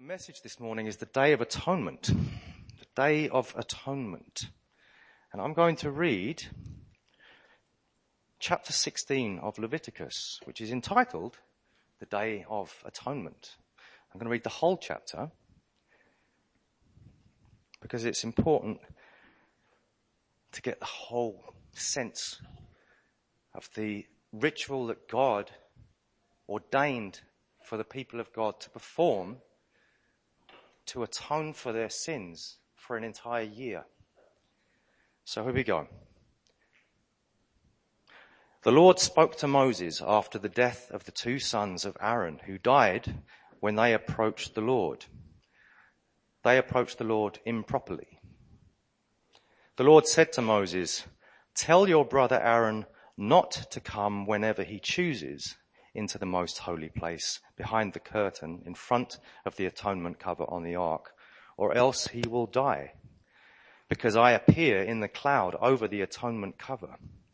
message this morning is the Day of Atonement. The Day of Atonement. And I'm going to read chapter 16 of Leviticus, which is entitled The Day of Atonement. I'm going to read the whole chapter because it's important to get the whole sense of the ritual that God ordained for the people of God to perform to atone for their sins for an entire year. So here we go. The Lord spoke to Moses after the death of the two sons of Aaron who died when they approached the Lord. They approached the Lord improperly. The Lord said to Moses, "Tell your brother Aaron not to come whenever he chooses into the most holy place behind the curtain in front of the atonement cover on the ark, or else he will die, because I appear in the cloud over the atonement cover.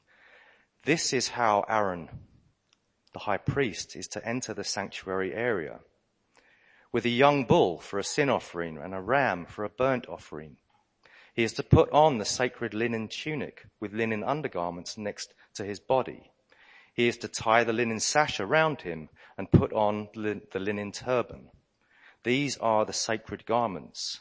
This is how Aaron, the high priest, is to enter the sanctuary area, with a young bull for a sin offering and a ram for a burnt offering. He is to put on the sacred linen tunic with linen undergarments next to his body. He is to tie the linen sash around him and put on the linen turban. These are the sacred garments.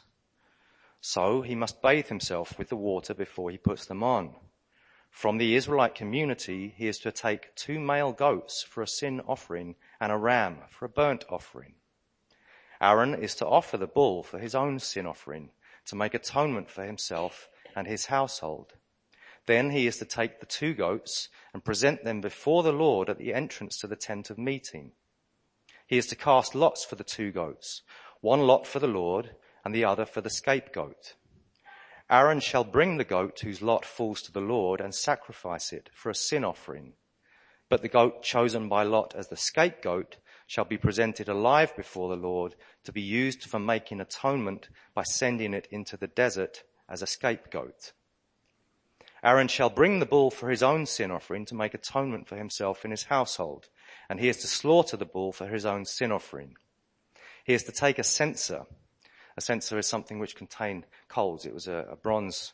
So he must bathe himself with the water before he puts them on. From the Israelite community, he is to take 2 male goats for a sin offering and a ram for a burnt offering. Aaron is to offer the bull for his own sin offering, to make atonement for himself and his household. Then he is to take the 2 goats and present them before the Lord at the entrance to the tent of meeting. He is to cast lots for the 2 goats, one lot for the Lord and the other for the scapegoat. Aaron shall bring the goat whose lot falls to the Lord and sacrifice it for a sin offering. But the goat chosen by lot as the scapegoat shall be presented alive before the Lord to be used for making atonement by sending it into the desert as a scapegoat. Aaron shall bring the bull for his own sin offering to make atonement for himself and his household, and he is to slaughter the bull for his own sin offering. He is to take a censer. A censer is something which contained coals. It was a bronze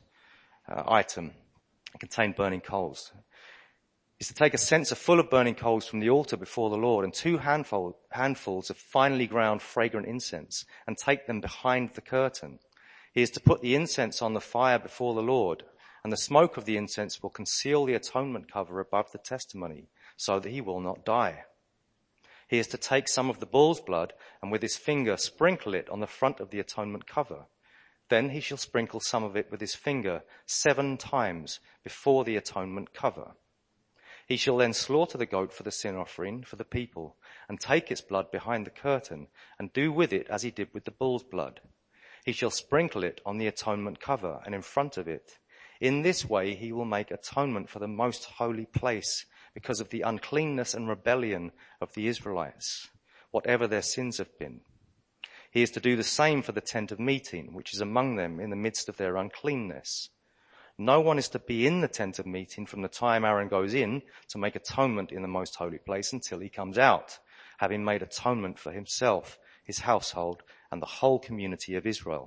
item. It contained burning coals. He is to take a censer full of burning coals from the altar before the Lord and 2 handfuls of finely ground fragrant incense and take them behind the curtain. He is to put the incense on the fire before the Lord, and the smoke of the incense will conceal the atonement cover above the testimony, so that he will not die. He is to take some of the bull's blood and with his finger sprinkle it on the front of the atonement cover. Then he shall sprinkle some of it with his finger 7 times before the atonement cover. He shall then slaughter the goat for the sin offering for the people and take its blood behind the curtain and do with it as he did with the bull's blood. He shall sprinkle it on the atonement cover and in front of it. In this way he will make atonement for the most holy place because of the uncleanness and rebellion of the Israelites, whatever their sins have been. He is to do the same for the tent of meeting, which is among them in the midst of their uncleanness. No one is to be in the tent of meeting from the time Aaron goes in to make atonement in the most holy place until he comes out, having made atonement for himself, his household, and the whole community of Israel.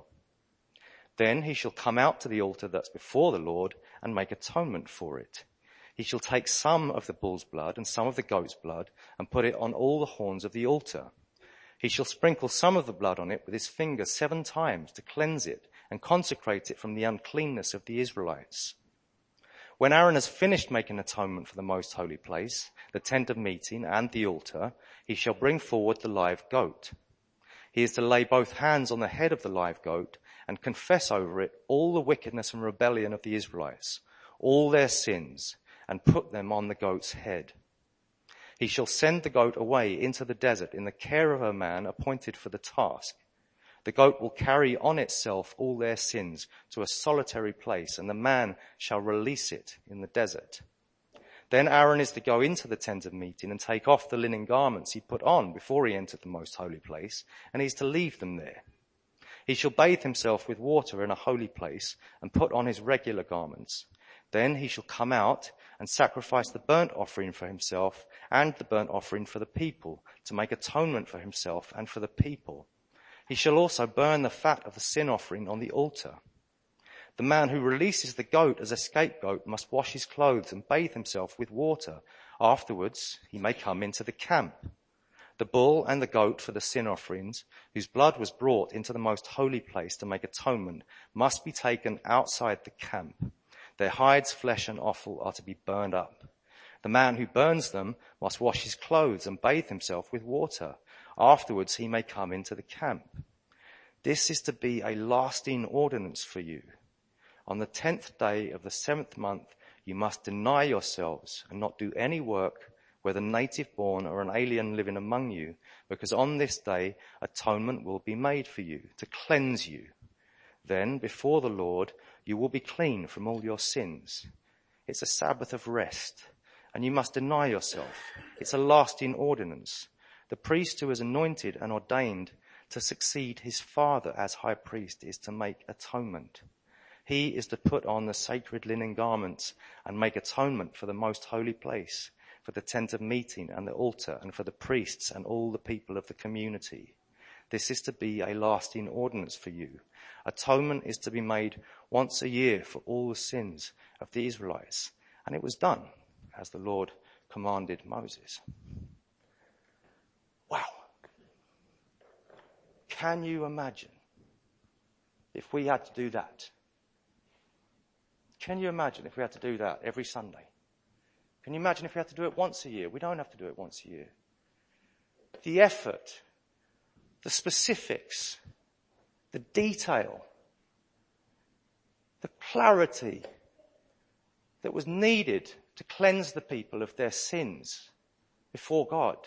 Then he shall come out to the altar that's before the Lord and make atonement for it. He shall take some of the bull's blood and some of the goat's blood and put it on all the horns of the altar. He shall sprinkle some of the blood on it with his finger 7 times to cleanse it and consecrate it from the uncleanness of the Israelites. When Aaron has finished making atonement for the most holy place, the tent of meeting and the altar, he shall bring forward the live goat. He is to lay both hands on the head of the live goat and confess over it all the wickedness and rebellion of the Israelites, all their sins, and put them on the goat's head. He shall send the goat away into the desert in the care of a man appointed for the task. The goat will carry on itself all their sins to a solitary place, and the man shall release it in the desert. Then Aaron is to go into the tent of meeting and take off the linen garments he put on before he entered the most holy place, and he is to leave them there. He shall bathe himself with water in a holy place and put on his regular garments. Then he shall come out and sacrifice the burnt offering for himself and the burnt offering for the people to make atonement for himself and for the people. He shall also burn the fat of the sin offering on the altar. The man who releases the goat as a scapegoat must wash his clothes and bathe himself with water. Afterwards, he may come into the camp. The bull and the goat for the sin offerings, whose blood was brought into the most holy place to make atonement, must be taken outside the camp. Their hides, flesh and offal are to be burned up. The man who burns them must wash his clothes and bathe himself with water. Afterwards he may come into the camp. This is to be a lasting ordinance for you. On the 10th day of the 7th month you must deny yourselves and not do any work, whether native born or an alien living among you, because on this day atonement will be made for you, to cleanse you. Then before the Lord you will be clean from all your sins. It's a Sabbath of rest, and you must deny yourself. It's a lasting ordinance. The priest who is anointed and ordained to succeed his father as high priest is to make atonement. He is to put on the sacred linen garments and make atonement for the most holy place, for the tent of meeting and the altar, and for the priests and all the people of the community. This is to be a lasting ordinance for you. Atonement is to be made once a year for all the sins of the Israelites. And it was done as the Lord commanded Moses. Wow. Can you imagine if we had to do that? Can you imagine if we had to do that every Sunday? Can you imagine if we had to do it once a year? We don't have to do it once a year. The effort, the specifics, the detail, the clarity that was needed to cleanse the people of their sins before God.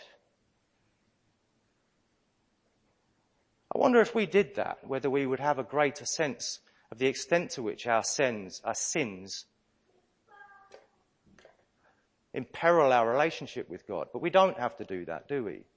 I wonder if we did that, whether we would have a greater sense of the extent to which our sins imperil our relationship with God. But we don't have to do that, do we?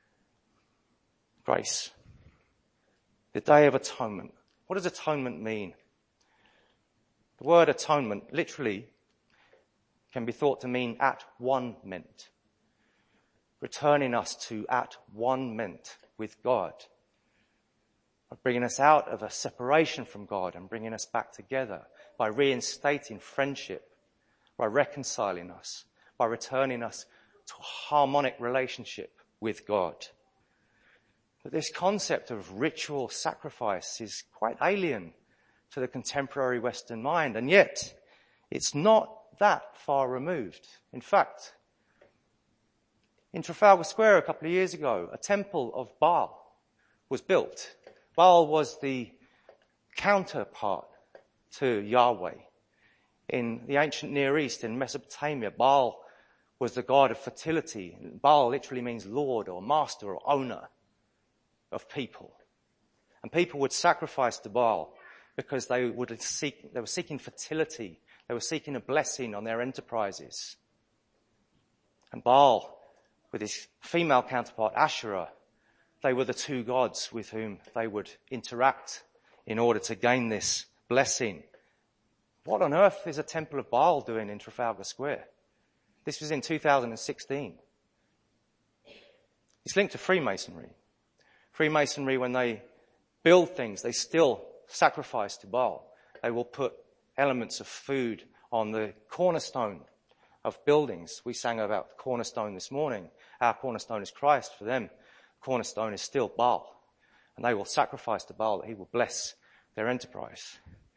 Grace. The Day of Atonement. What does atonement mean? The word atonement literally can be thought to mean at one-ment. Returning us to at one-ment with God. Bringing us out of a separation from God and bringing us back together by reinstating friendship, by reconciling us, by returning us to a harmonic relationship with God. But this concept of ritual sacrifice is quite alien to the contemporary Western mind, and yet it's not that far removed. In fact, in Trafalgar Square a couple of years ago, a temple of Baal was built. Baal was the counterpart to Yahweh. In the ancient Near East, in Mesopotamia, Baal was the god of fertility. Baal literally means lord or master or owner of people. And people would sacrifice to Baal because they were seeking fertility. They were seeking a blessing on their enterprises. And Baal, with his female counterpart Asherah, they were the two gods with whom they would interact in order to gain this blessing. What on earth is a temple of Baal doing in Trafalgar Square? This was in 2016. It's linked to Freemasonry. Freemasonry, when they build things, they still sacrifice to Baal. They will put elements of food on the cornerstone of buildings. We sang about the cornerstone this morning. Our cornerstone is Christ. For them, cornerstone is still Baal. And they will sacrifice to Baal that he will bless their enterprise.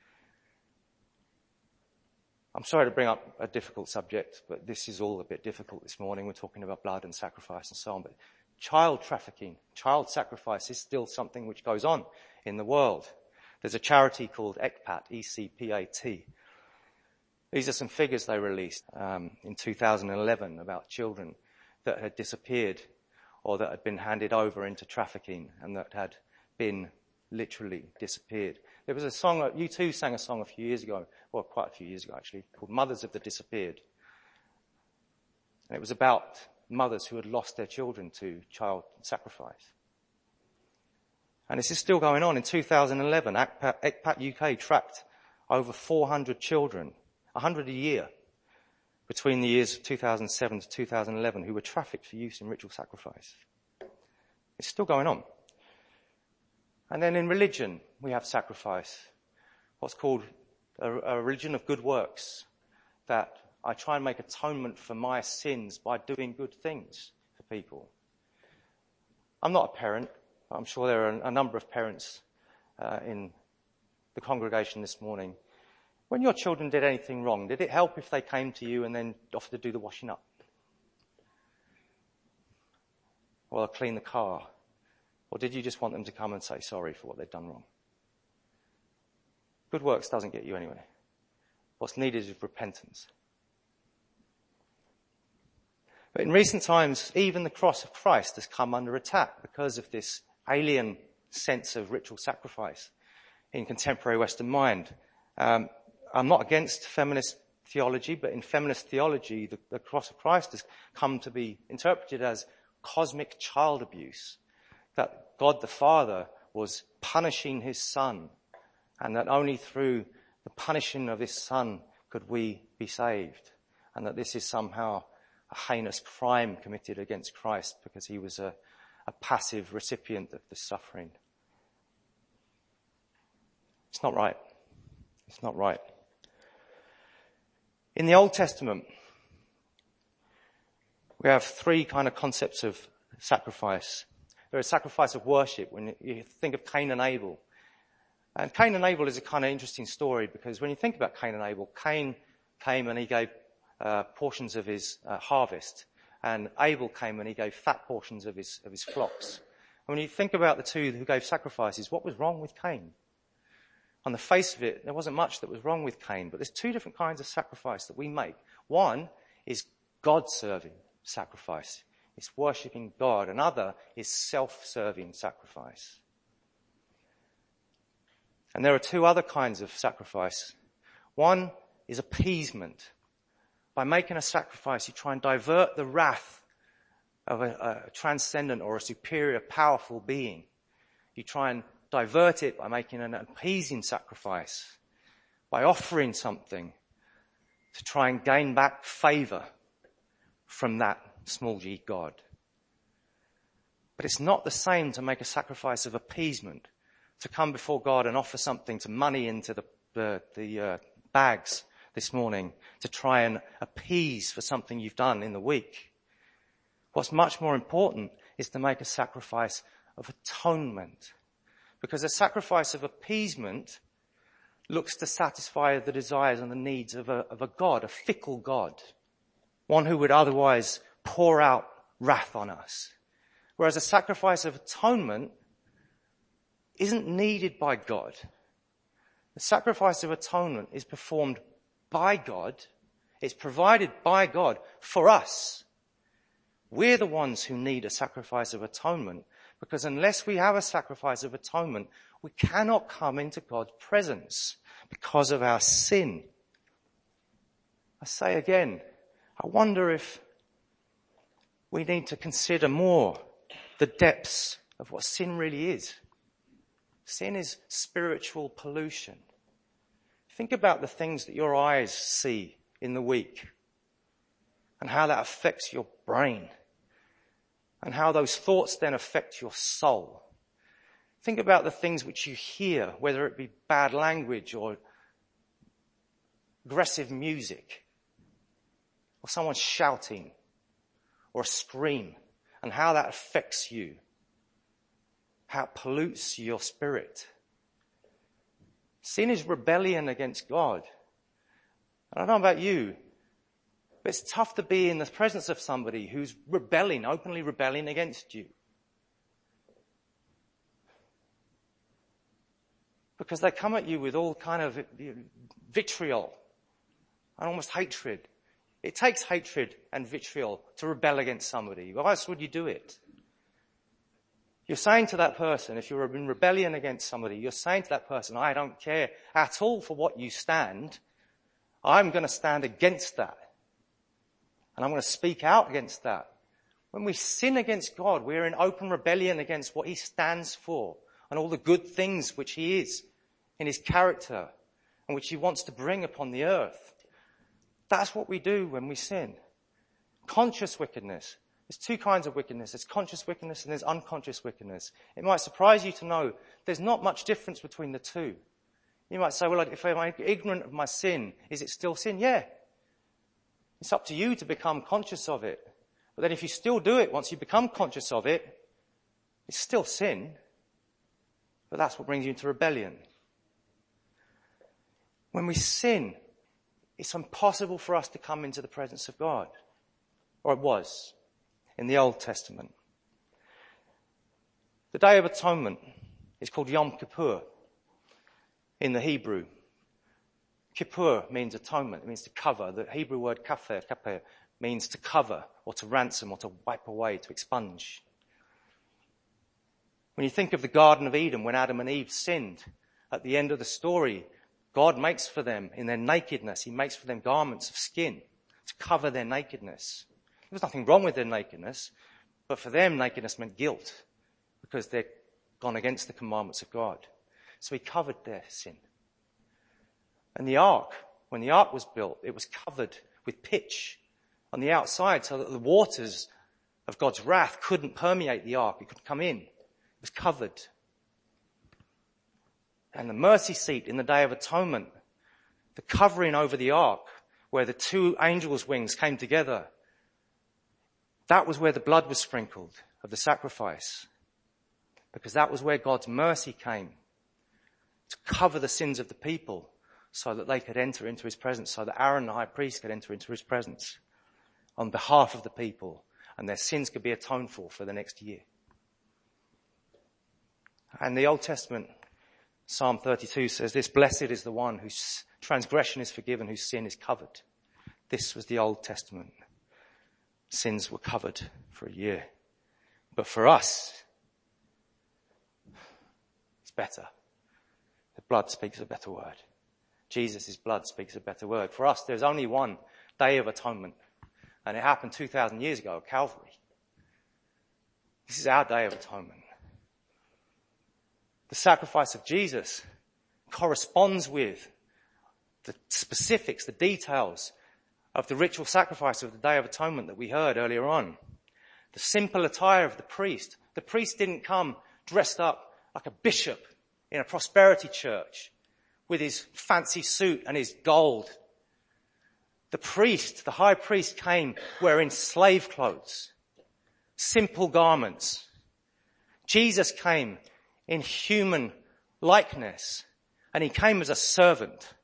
I'm sorry to bring up a difficult subject, but this is all a bit difficult this morning. We're talking about blood and sacrifice and so on. But child trafficking, child sacrifice is still something which goes on in the world. There's a charity called ECPAT, E-C-P-A-T. These are some figures they released in 2011 about children that had disappeared or that had been handed over into trafficking and that had been literally disappeared. There was a song, U2 sang a song a few years ago, well, quite a few years ago actually, called Mothers of the Disappeared. And it was about mothers who had lost their children to child sacrifice. And this is still going on. In 2011, ECPAT UK tracked over 400 children, 100 a year, between the years of 2007 to 2011, who were trafficked for use in ritual sacrifice. It's still going on. And then in religion, we have sacrifice. What's called a religion of good works. That I try and make atonement for my sins by doing good things for people. I'm not a parent, but I'm sure there are a number of parents in the congregation this morning. When your children did anything wrong, did it help if they came to you and then offered to do the washing up? Or clean the car? Or did you just want them to come and say sorry for what they'd done wrong? Good works doesn't get you anywhere. What's needed is repentance. But in recent times, even the cross of Christ has come under attack because of this alien sense of ritual sacrifice in contemporary Western mind. I'm not against feminist theology, but in feminist theology, the cross of Christ has come to be interpreted as cosmic child abuse, that God the Father was punishing his Son, and that only through the punishing of his Son could we be saved, and that this is somehow a heinous crime committed against Christ because he was a passive recipient of the suffering. It's not right. It's not right. In the Old Testament, we have three kind of concepts of sacrifice. There is sacrifice of worship when you think of Cain and Abel. And Cain and Abel is a kind of interesting story because when you think about Cain and Abel, Cain came and he gave portions of his harvest, and Abel came and he gave fat portions of his flocks. And when you think about the two who gave sacrifices, what was wrong with Cain? On the face of it, there wasn't much that was wrong with Cain, but there's two different kinds of sacrifice that we make. One is God-serving sacrifice. It's worshipping God. Another is self-serving sacrifice. And there are two other kinds of sacrifice. One is appeasement. By making a sacrifice, you try and divert the wrath of a transcendent or a superior, powerful being. You try and divert it by making an appeasing sacrifice, by offering something to try and gain back favour from that small g God. But it's not the same to make a sacrifice of appeasement, to come before God and offer something, to money into the bags this morning, to try and appease for something you've done in the week. What's much more important is to make a sacrifice of atonement. Because a sacrifice of appeasement looks to satisfy the desires and the needs of a God, a fickle God. One who would otherwise pour out wrath on us. Whereas a sacrifice of atonement isn't needed by God. The sacrifice of atonement is performed by God. It's provided by God for us. We're the ones who need a sacrifice of atonement, because unless we have a sacrifice of atonement, we cannot come into God's presence because of our sin. I say again, I wonder if we need to consider more the depths of what sin really is. Sin is spiritual pollution. Think about the things that your eyes see in the week and how that affects your brain and how those thoughts then affect your soul. Think about the things which you hear, whether it be bad language or aggressive music or someone shouting or a scream, and how that affects you, how it pollutes your spirit. Sin is rebellion against God. And I don't know about you, but it's tough to be in the presence of somebody who's rebelling, openly rebelling against you. Because they come at you with all kind of vitriol and almost hatred. It takes hatred and vitriol to rebel against somebody. Why else would you do it? You're saying to that person, if you're in rebellion against somebody, you're saying to that person, I don't care at all for what you stand. I'm going to stand against that. And I'm going to speak out against that. When we sin against God, we're in open rebellion against what he stands for and all the good things which he is in his character and which he wants to bring upon the earth. That's what we do when we sin. Conscious wickedness There's two kinds of wickedness. There's conscious wickedness and there's unconscious wickedness. It might surprise you to know there's not much difference between the two. You might say, well, if I'm ignorant of my sin, is it still sin? Yeah. It's up to you to become conscious of it. But then if you still do it once you become conscious of it, it's still sin. But that's what brings you into rebellion. When we sin, it's impossible for us to come into the presence of God. Or it was in the Old Testament. The Day of Atonement is called Yom Kippur in the Hebrew. Kippur means atonement. It means to cover. The Hebrew word kaper means to cover or to ransom or to wipe away, to expunge. When you think of the Garden of Eden, when Adam and Eve sinned, at the end of the story, God makes for them, in their nakedness, he makes for them garments of skin to cover their nakedness. There was nothing wrong with their nakedness, but for them, nakedness meant guilt because they'd gone against the commandments of God. So he covered their sin. And the ark, when the ark was built, it was covered with pitch on the outside so that the waters of God's wrath couldn't permeate the ark. It couldn't come in. It was covered. And the mercy seat in the Day of Atonement, the covering over the ark where the two angels' wings came together, that was where the blood was sprinkled of the sacrifice. Because that was where God's mercy came to cover the sins of the people so that they could enter into his presence, so that Aaron the high priest could enter into his presence on behalf of the people and their sins could be atoned for the next year. And the Old Testament, Psalm 32 says this, blessed is the one whose transgression is forgiven, whose sin is covered. This was the Old Testament. Sins were covered for a year. But for us, it's better. The blood speaks a better word. Jesus' blood speaks a better word. For us, there's only one Day of Atonement. And it happened 2,000 years ago at Calvary. This is our Day of Atonement. The sacrifice of Jesus corresponds with the specifics, the details of the ritual sacrifice of the Day of Atonement that we heard earlier on. The simple attire of the priest. The priest didn't come dressed up like a bishop in a prosperity church with his fancy suit and his gold. The priest, the high priest, came wearing slave clothes, simple garments. Jesus came in human likeness, and he came as a servant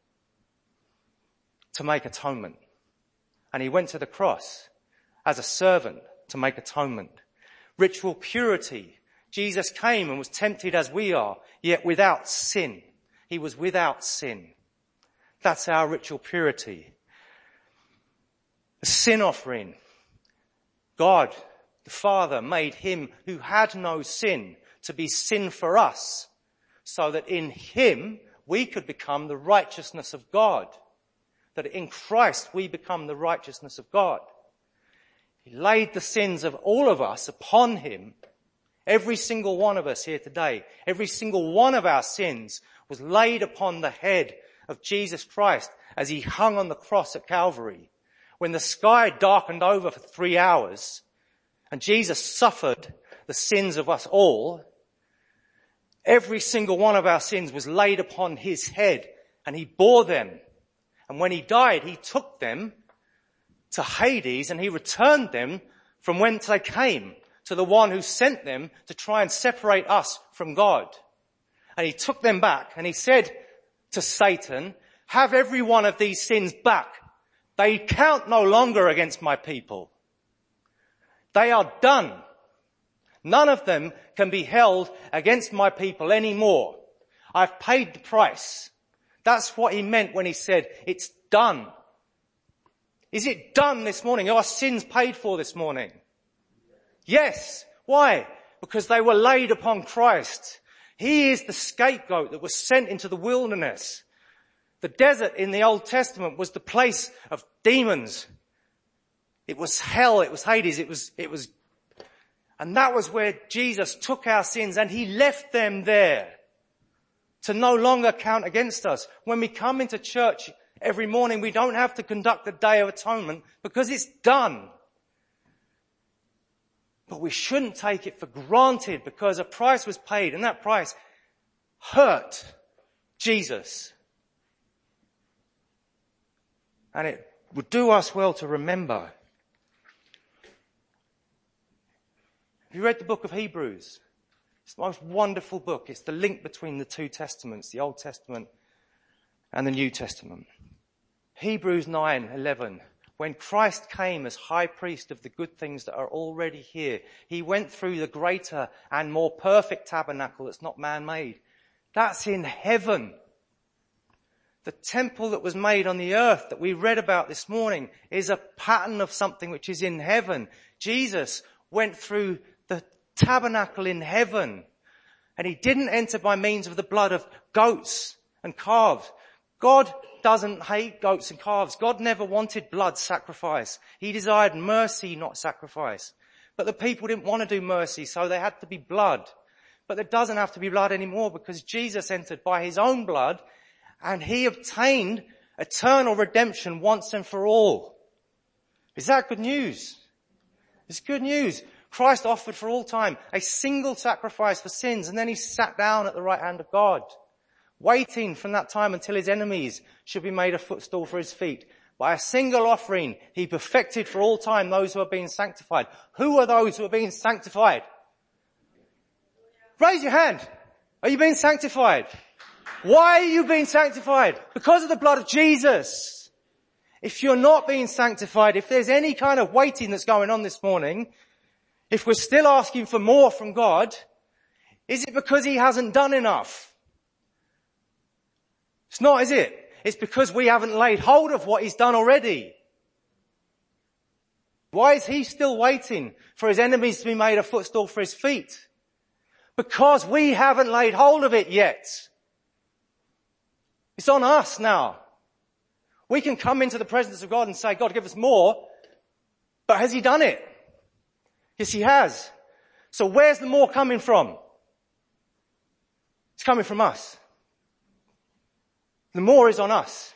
to make atonement. And he went to the cross as a servant to make atonement. Ritual purity. Jesus came and was tempted as we are, yet without sin. He was without sin. That's our ritual purity. The sin offering. God, the Father, made him who had no sin to be sin for us, so that in him we could become the righteousness of God. That in Christ we become the righteousness of God. He laid the sins of all of us upon him. Every single one of us here today, every single one of our sins was laid upon the head of Jesus Christ as he hung on the cross at Calvary. When the sky darkened over for 3 hours and Jesus suffered the sins of us all, every single one of our sins was laid upon his head and he bore them. And when he died, he took them to Hades and he returned them from whence they came to the one who sent them to try and separate us from God. And he took them back and he said to Satan, have every one of these sins back. They count no longer against my people. They are done. None of them can be held against my people anymore. I've paid the price. That's what he meant when he said, it's done. Is it done this morning? Are our sins paid for this morning? Yes. Why? Because they were laid upon Christ. He is the scapegoat that was sent into the wilderness. The desert in the Old Testament was the place of demons. It was hell, it was Hades, it was, and that was where Jesus took our sins and he left them there to no longer count against us. When we come into church every morning, we don't have to conduct the Day of Atonement because it's done. But we shouldn't take it for granted because a price was paid and that price hurt Jesus. And it would do us well to remember. Have you read the book of Hebrews? It's the most wonderful book. It's the link between the two testaments, the Old Testament and the New Testament. Hebrews 9:11. When Christ came as high priest of the good things that are already here, he went through the greater and more perfect tabernacle that's not man-made. That's in heaven. The temple that was made on the earth that we read about this morning is a pattern of something which is in heaven. Jesus went through the tabernacle in heaven, and he didn't enter by means of the blood of goats and calves. God doesn't hate goats and calves. God never wanted blood sacrifice. He desired mercy, not sacrifice. But the people didn't want to do mercy, so there had to be blood. But there doesn't have to be blood anymore because Jesus entered by his own blood and he obtained eternal redemption once and for all. Is that good news? It's good news. Christ offered for all time a single sacrifice for sins, and then he sat down at the right hand of God, waiting from that time until his enemies should be made a footstool for his feet. By a single offering, he perfected for all time those who are being sanctified. Who are those who are being sanctified? Raise your hand. Are you being sanctified? Why are you being sanctified? Because of the blood of Jesus. If you're not being sanctified, if there's any kind of waiting that's going on this morning, if we're still asking for more from God, is it because he hasn't done enough? It's not, is it? It's because we haven't laid hold of what he's done already. Why is he still waiting for his enemies to be made a footstool for his feet? Because we haven't laid hold of it yet. It's on us now. We can come into the presence of God and say, God, give us more. But has he done it? Yes, he has. So where's the more coming from? It's coming from us. The more is on us.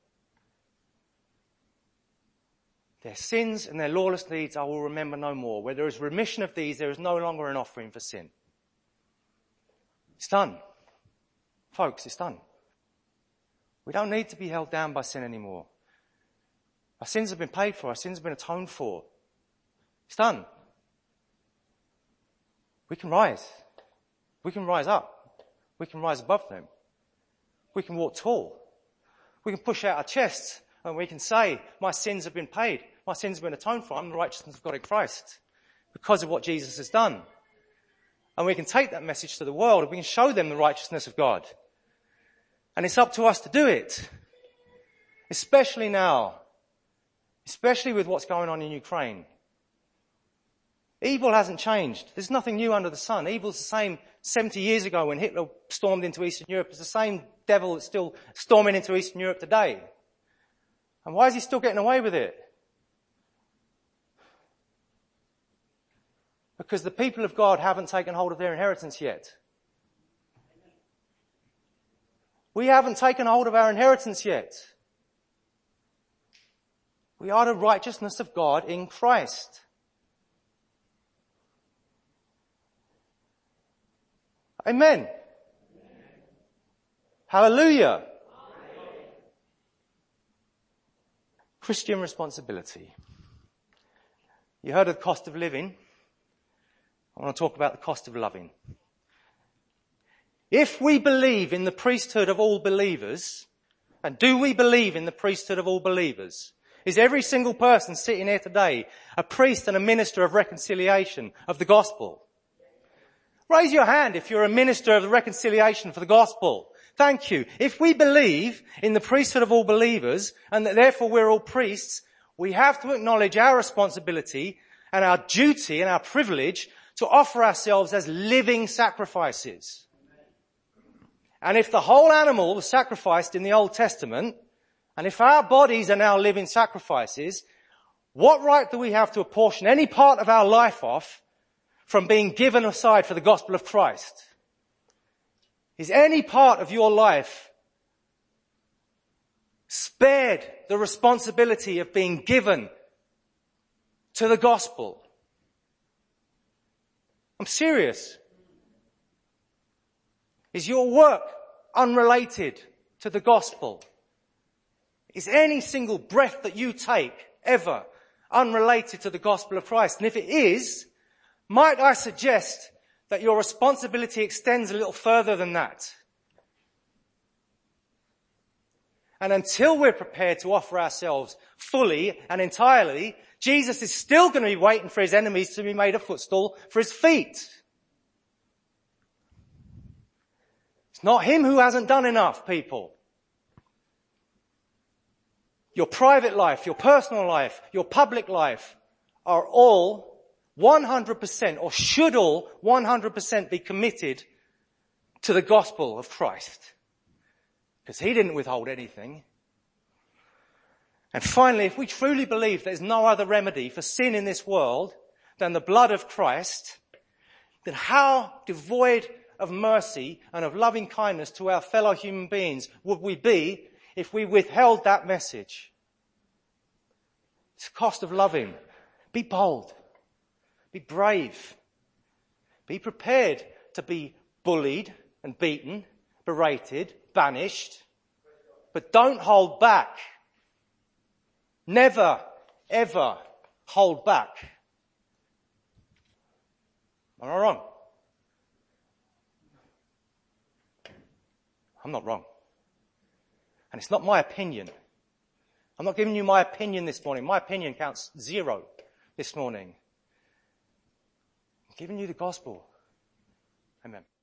Their sins and their lawless deeds I will remember no more. Where there is remission of these, there is no longer an offering for sin. It's done. Folks, it's done. We don't need to be held down by sin anymore. Our sins have been paid for. Our sins have been atoned for. It's done. We can rise. We can rise up. We can rise above them. We can walk tall. We can push out our chests and we can say, my sins have been paid. My sins have been atoned for. I'm the righteousness of God in Christ because of what Jesus has done. And we can take that message to the world and we can show them the righteousness of God. And it's up to us to do it. Especially now. Especially with what's going on in Ukraine. Evil hasn't changed. There's nothing new under the sun. Evil's the same 70 years ago when Hitler stormed into Eastern Europe. It's the same devil that's still storming into Eastern Europe today. And why is he still getting away with it? Because the people of God haven't taken hold of their inheritance yet. We haven't taken hold of our inheritance yet. We are the righteousness of God in Christ. Amen. Hallelujah. Christian responsibility. You heard of the cost of living. I want to talk about the cost of loving. If we believe in the priesthood of all believers, and do we believe in the priesthood of all believers? Is every single person sitting here today a priest and a minister of reconciliation of the gospel? Raise your hand if you're a minister of the reconciliation for the gospel. Thank you. If we believe in the priesthood of all believers, and that therefore we're all priests, we have to acknowledge our responsibility and our duty and our privilege to offer ourselves as living sacrifices. And if the whole animal was sacrificed in the Old Testament, and if our bodies are now living sacrifices, what right do we have to apportion any part of our life off from being given aside for the gospel of Christ? Is any part of your life spared the responsibility of being given to the gospel? I'm serious. Is your work unrelated to the gospel? Is any single breath that you take ever unrelated to the gospel of Christ? And if it is, might I suggest that your responsibility extends a little further than that? And until we're prepared to offer ourselves fully and entirely, Jesus is still going to be waiting for his enemies to be made a footstool for his feet. It's not him who hasn't done enough, people. Your private life, your personal life, your public life are all 100% or should all 100% be committed to the gospel of Christ. Because he didn't withhold anything. And finally, if we truly believe there's no other remedy for sin in this world than the blood of Christ, then how devoid of mercy and of loving kindness to our fellow human beings would we be if we withheld that message? It's the cost of loving. Be bold. Be brave. Be prepared to be bullied and beaten, berated, banished. But don't hold back. Never, ever hold back. Am I wrong? I'm not wrong. And it's not my opinion. I'm not giving you my opinion this morning. My opinion counts 0 this morning. I'm giving you the gospel. Amen.